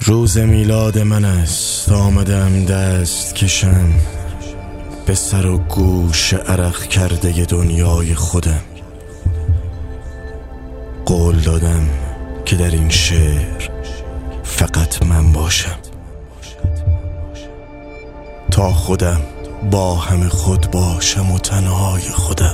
روز میلاد من است، آمدم دست کشم به سر و گوش عرق کرده دنیای خودم. قول دادم که در این شعر فقط من باشم، تا خودم با همه خود باشم و تنهای خودم.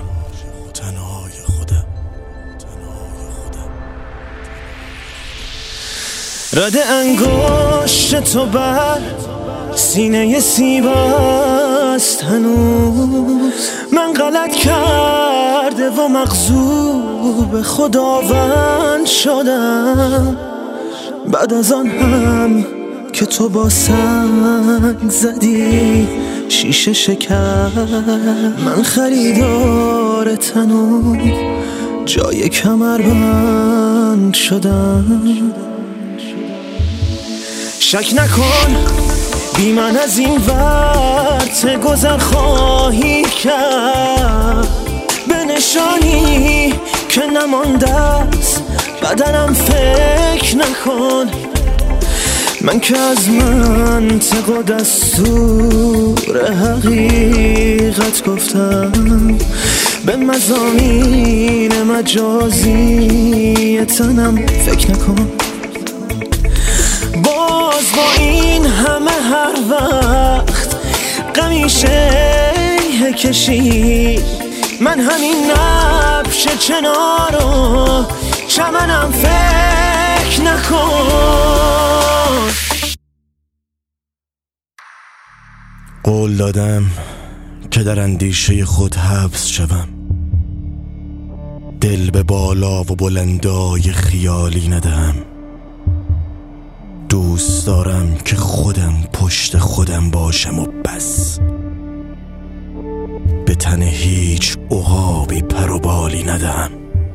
رد انگشت تو بر سینه سیب است هنوز، من غلط کرده و مغضوب خداوند شدم. بعد از آن هم که تو با سنگ زدی شیشه شکر، من خریدار تن و جای کمربند شدم. شک نکن بی من از این ورت گذر خواهی کرد، به نشانی که نمانده است بدنم فکر نکن. من که از منطق و دستور حقیقت گفتم، به مضامین مجازی تنم فکر نکن. باز با این همه هر وقت قمیشه کشی، من همین نبش چنارو چمنم فکر نکن. قول دادم که در اندیشه خود حبس شوم، دل به بالا و بلندای خیالی ندهم. دوست دارم که خودم پشت خودم باشم و بس، به تن هیچ عقابی پر و بالی ندهم.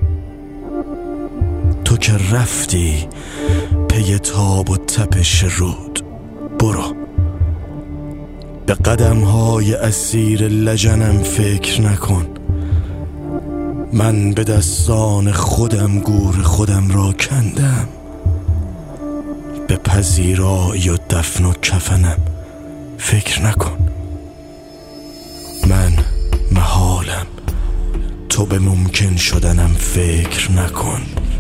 تو که رفتی پی تاب و تپش رود، برو به قدم‌های اسیر لجنم فکر نکن. من به دستان خودم گور خودم را کندم، به پذیرایی و دفن و کفنم فکر نکن. من محالم، تو به ممکن شدنم فکر نکن،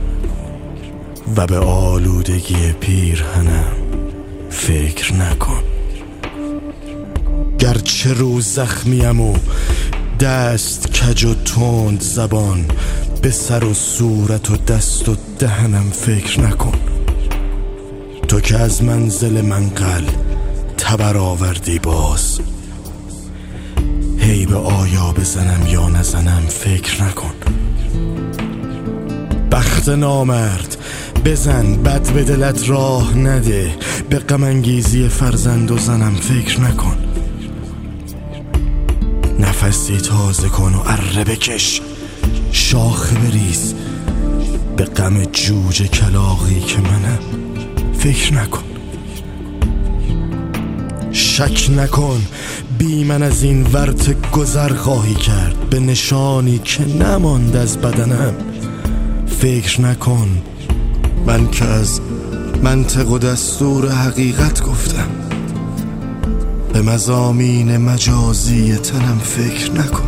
و به آلودگی پیرهنم فکر نکن. گرچه رو زخمیم و دست کج و تند زبان، به سر و صورت و دست و دهنم فکر نکن. تو که از منزل منقل تبر آوردی، باز هی به آیا بزنم یا نزنم فکر نکن. بخت نامرد بزن، بد به دلت راه نده، به غم انگیزی فرزند و زنم فکر نکن. نفسی تازه کن و اره بکش، شاخه بریز، به غم جوجه کلاغی که منم فکر نکن. شک نکن بی من از این ورط گذر خواهی کرد، به نشانی که نماند از بدنم فکر نکن. من که از منطق و دستور حقیقت گفتم، به مضامین مجازی تنم فکر نکن.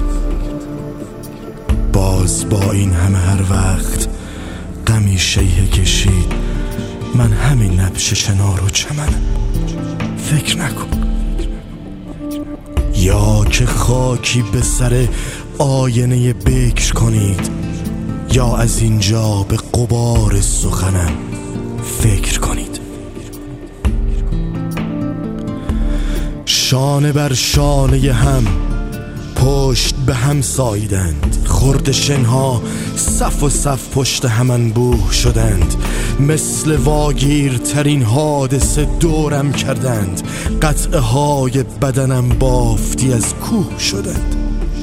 باز با این همه هر وقت غمی شیه کشید، من همین نبش چنار و چمنم فکر نکن. یا که خاکی به سر آینه بکر کنید، یا از اینجا به غبار سخنم فکر کنید. شانه بر شانه هم پشت به هم ساییدند، خرد شنها صف و صف پشت هم انبوه شدند. مثل واگیرترین حادثه دورم کردند، قطعه های بدنم بافتی از کوه شدند.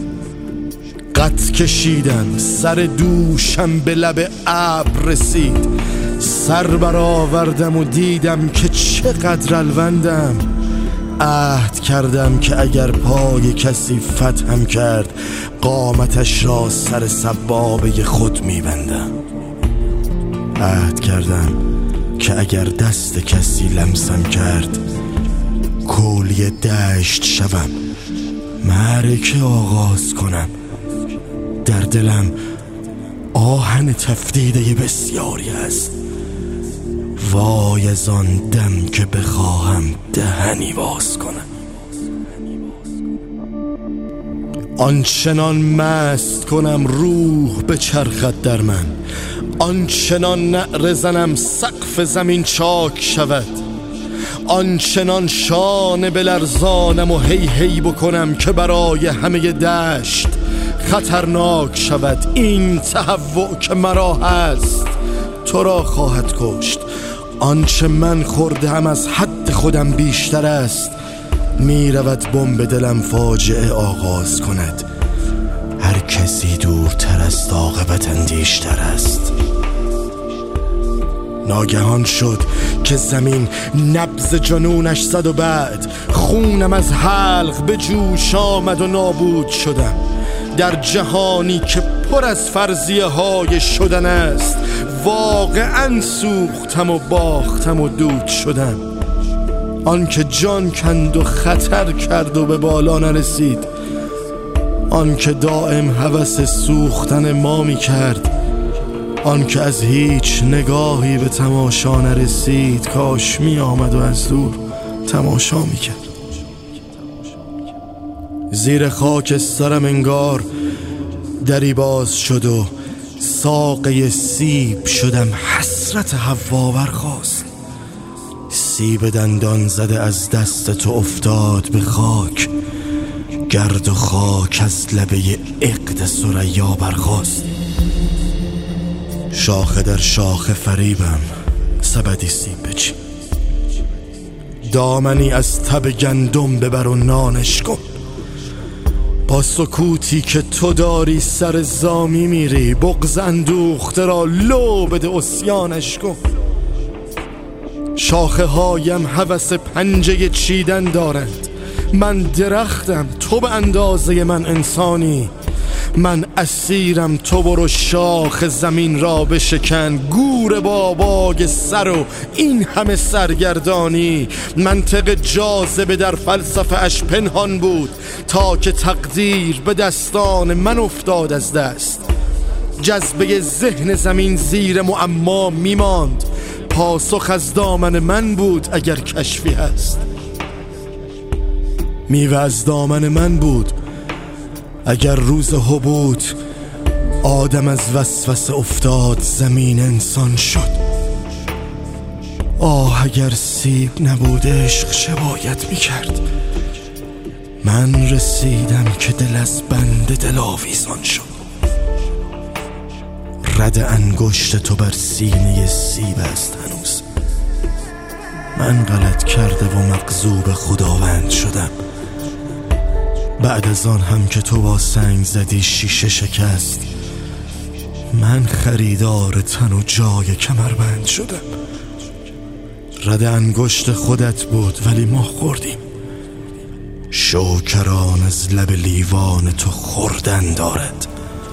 قط کشیدم، سر دوشم به لب ابر رسید، سر برآوردم و دیدم که چقدر الوندم. عهد کردم که اگر پای کسی فتحم کرد، قامتش را سر سبابه خود میبندم. عهد کردم که اگر دست کسی لمسم کرد کولی دشت شوم، معرکه آغاز کنم. در دلم آهن تفدیده بسیاری است، وای از آن دم که بخواهم دهنی باز کنم. آنچنان مست کنم روح به چرخت در من، آنچنان نعره زنم سقف زمین چاک شود، آنچنان شانه بلرزانم و هی هی بکنم که برای همه دشت خطرناک شود. این تهوع که مرا هست تو را خواهد کشت. آنچه من خوردم از حد خودم بیشتر است. می رود بمب دلم فاجعه آغاز کند. هر کسی دورتر است عاقبت اندیشتر است. ناگهان شد که زمین نبض جنونش زد و بعد خونم از حلق به جوش آمد و نابود شدم. در جهانی که پر از فرضیه های شدن است واقعا سوختم و باختم و دود شدم. آن که جان کند و خطر کرد و به بالا نرسید، آن که دائم هوس سوختن ما می کرد، آن که از هیچ نگاهی به تماشا نرسید، کاش می آمد و از دور تماشا می کرد. زیر خاک سرم انگار دری باز شد و ساقه سیب شدم. حسرت حوا برخاست. سیب دندان زده از دست تو افتاد به خاک. گرد و خاک از لبه عقد ثریا برخاست. شاخه در شاخه فریبم، سبدی سیب بچین. دامنی از تب گندم ببر و نانش کن. با سکوتی که تو داری سر زامی میری. بغض اندوخته را لو بده عصیانش کن. شاخه هایم هوس پنجه چیدن دارند. من درختم، تو به اندازه من انسانی. من اسیرم، تو برو شاخ زمین را بشکن. گور بابای سر و این همه سرگردانی. منطق جاذبه در فلسفه اش پنهان بود تا که تقدیر به دستان من افتاد از دست. جذبه ذهن زمین زیر معما میماند. پاسخ از دامن من بود اگر کشفی هست. میوه از دامن من بود اگر روز حبوط آدم از وسوسه افتاد زمین انسان شد. آه اگر سیب نبود عشق چه باید میکرد. من رسیدم که دل از بند دل آویزان شد. رد انگشت تو بر سینه سیب است هنوز. من غلط کرده و مغضوب خداوند شدم. بعد از آن هم که تو با سنگ زدی شیشه شکست. من خریدار تن و جای کمربند شدم. رد انگشت خودت بود ولی ما خوردیم. شوکران از لب لیوان تو خوردن دارد.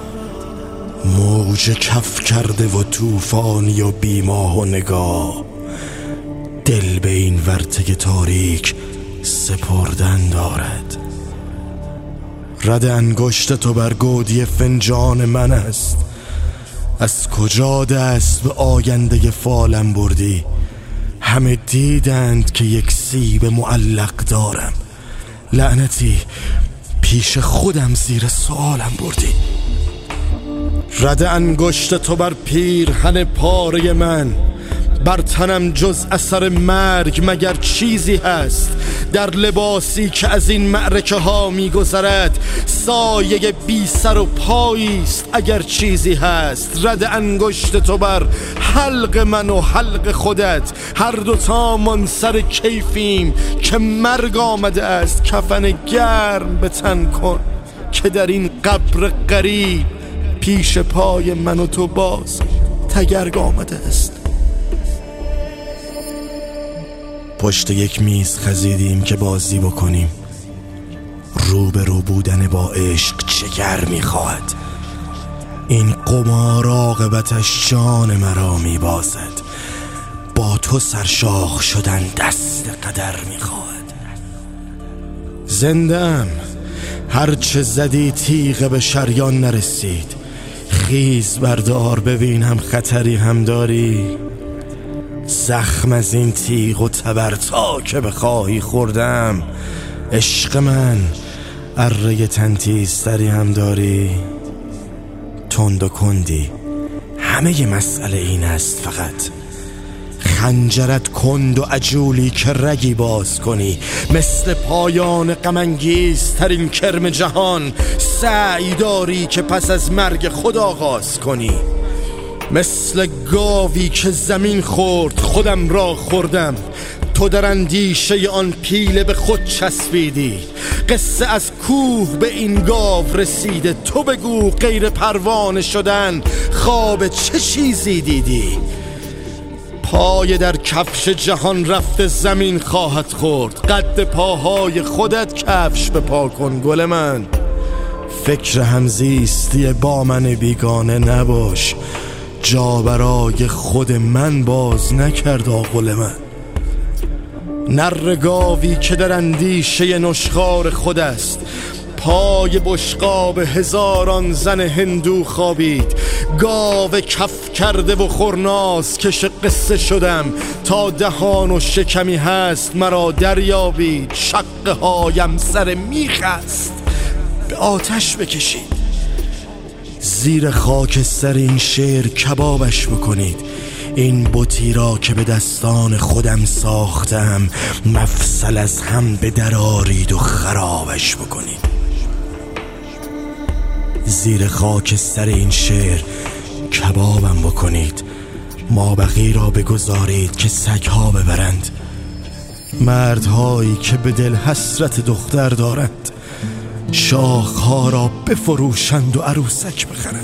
موج کف کرده و طوفانی و بیماه و نگاه. دل به این ورطه تاریک سپردن دارد. رد انگشت تو بر گودی فنجان من است. از کجا دست به آینده فالم بردی؟ همه دیدند که یک سیب معلق دارم. لعنتی پیش خودم زیر سوالم بردی. رد انگشت تو بر پیرهن پاره من. بر تنم جز اثر مرگ مگر چیزی هست؟ در لباسی که از این معرکه ها می گذرد سایه بی سر و پاییست اگر چیزی هست. رد انگشت تو بر حلق من و حلق خودت. هر دوتامان سر کیفیم که مرگ آمده است. کفن گرم به تن کن که در این قبر غریب پیش پای من و تو باز تگرگ آمده است. پشت یک میز خزیدیم که بازی بکنیم. روبرو بودن با عشق چگر میخواهد. این قمار عاقبتش جان مرا میبازد. با تو سرشاخ شدن دست قدر میخواد. زنده‌ام، هرچه زدی تیغ به شریان نرسید. خیز بردار ببینم خطری هم داری. زخم از این تیغ و تبر تا که بخواهی خوردم. عشق من، اره تنتیزتری هم داری. تند و کندی، همه مسئله این است فقط خنجرت کند و عجولی که رگی باز کنی. مثل پایان غم‌انگیز ترین کرم جهان سعی داری که پس از مرگ خود آغاز کنی. مثل گاوی که زمین خورد خودم را خوردم. تو در اندیشه آن پیله به خود چسبیدی. قصه از کوه به این گاو رسیده. تو بگو غیر پروانه شدن خواب چه چیزی دیدی؟ پای در کفش جهان رفته زمین خواهد خورد. قد پاهای خودت کفش به پا کن گل من. فکر همزیستی با من بیگانه نباش. جا برای خود من باز نکرد آغل من. نر گاوی که در اندیشه نشخوار خود است. پای بشقاب هزاران زن هندو خوابید. گاو کف کرده و خورناس کش قصه شدم. تا دهان و شکمی هست مرا دریابید. شقه هایم سر میخ است به آتش بکشید. زیر خاک سر این شعر کبابش بکنید. این بتی را که به دستان خودم ساختم مفصل از هم به درارید و خرابش بکنید. زیر خاک سر این شعر کبابم بکنید. مابقی را بگذارید که سگها ببرند. مردهایی که به دل حسرت دختر دارند شاخها را بفروشند و عروسک بخرند.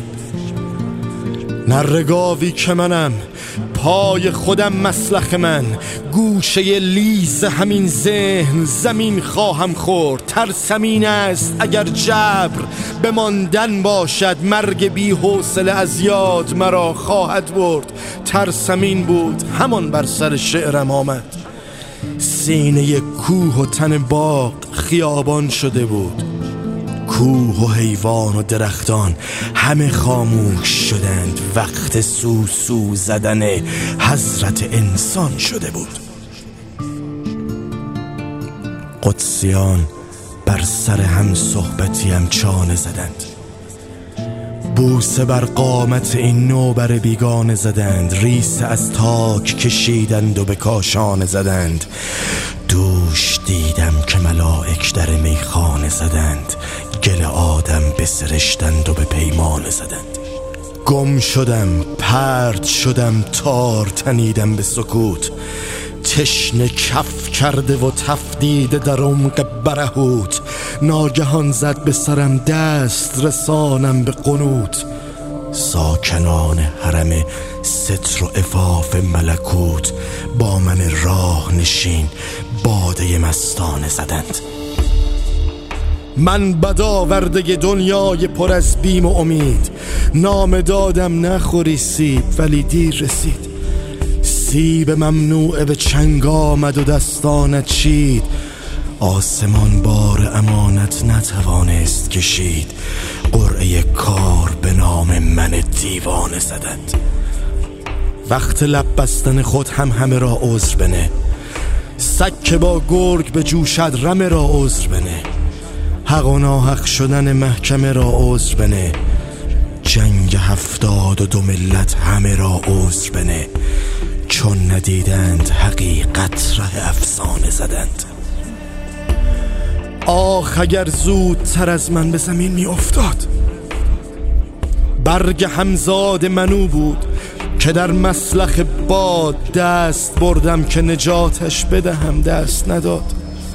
نرگاوی که منم، پای خودم مسلخ من. گوشه لیز همین ذهن زمین خواهم خورد. ترسمین است اگر جبر بماندن باشد. مرگ بی حوصله از یاد مرا خواهد برد. ترسمین بود همان بر سر شعرم آمد. سینه کوه و تن باغ خیابان شده بود. کوه و حیوان و درختان همه خاموش شدند. وقت سو زدن حضرت انسان شده بود. قدسیان بر سر هم صحبتیم چانه زدند. بوسه بر قامت این نوبر بیگانه زدند. ریسه از تاک کشیدند و به کاشانه زدند. دوش دیدم که ملائک در میخانه زدند. گل آدم بسرشتند و به پیمانه زدند. گم شدم، پرت شدم، تار تنیدم به سکوت. تشنه کف کرده و تفدیده در عمق برهوت. ناگهان زد به سرم دست رسانم به قنوت. ساکنان حرم ستر و عفاف ملکوت با من راه نشین باده مستانه زدند. من بدآورده دنیای پر از بیم و امید. نام دادم نخوری سیب ولی دیر رسید. سیب ممنوعه به چنگ آمد و دستانت چید. آسمان بار امانت نتوانست کشید. قرعه کار به نام من دیوانه زدند. وقت لب بستن خود همه را عذر بنه. سگ که با گرگ به جوشد رمه را عذر بنه. حق و ناحق شدن محکمه را عذر بنه. جنگ 72 ملت همه را عذر بنه. چون ندیدند حقیقت ره افسانه زدند. آخ اگر زودتر از من به زمین می افتاد. برگ همزاد منو بود که در مسلخ باد دست بردم که نجاتش بدهم دست نداد.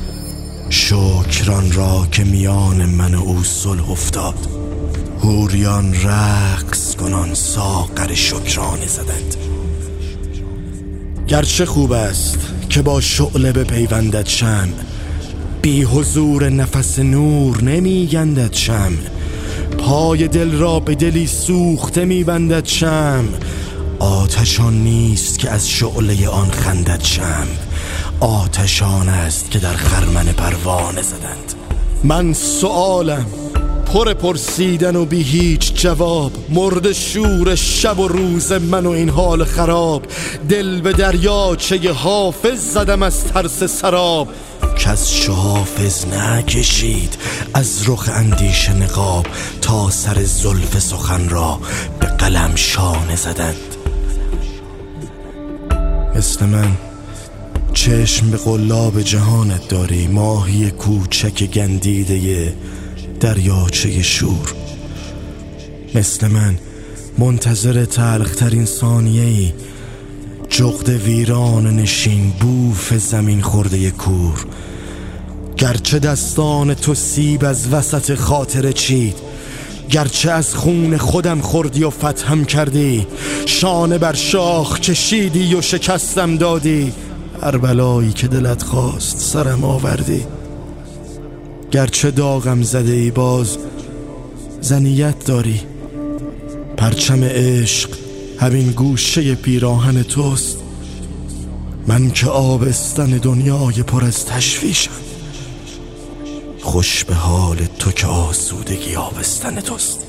شکران را که میان من و او صلح افتاد. حوریان رقص کنان ساغر شکرانه زدند. گرچه خوب است که با شعله بپیوندد شمع. بی حضور نفس نور نمی گندد شمع. پای دل را به دلی سوخته می بندد شمع. آتشان نیست که از شعله آن خندد شمع، آتشان است که در خرمن پروانه زدند. من سؤالم پر پرسیدن و بی هیچ جواب، مرد شور شب و روز من و این حال خراب. دل به دریاچه حافظ زدم از ترس سراب، کس چو حافظ نکشید از رخ اندیشه نقاب، تا سر زلف سخن را به قلم شانه زدند. مثل من چشم به قلاب جهانت داری، ماهی کوچک گندیده دریاچه شور. مثل من منتظر تلخترین ثانیه‌ای، جغد ویران نشین بوف زمین خورده کور. گرچه دستان تو سیب از وسط خاطر چید، گرچه از خون خودم خوردی و فتحم کردی، شانه بر شاخ کشیدی و شکستم دادی، هر بلایی که دلت خواست سرم آوردی. گرچه داغم زده ای باز زنیت داری، پرچم عشق همین گوشه پیراهن توست. من که آبستن دنیای پر از تشویشم، خوش به حال تو که آسودگی آبستن توست.